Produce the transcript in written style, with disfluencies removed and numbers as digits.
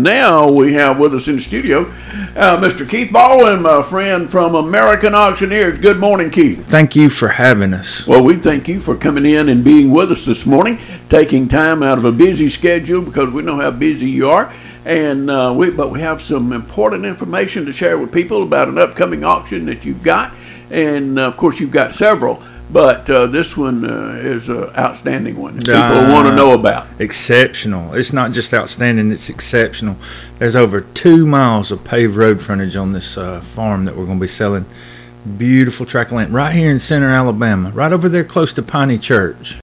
now we have with us in the studio Mr. Keith Baldwin, my friend from American Auctioneers. Good morning, Keith. Thank you for having us. Well, we thank you for coming in and being with us this morning, taking time out of a busy schedule because we know how busy you are. And we have some important information to share with people about an upcoming auction that you've got. And, of course, you've got several. But this one is an outstanding one that people want to know about. Exceptional. It's not just outstanding, it's exceptional. There's over 2 miles of paved road frontage on this farm that we're going to be selling. Beautiful tract of land right here in center Alabama, right over there close to Piney Church.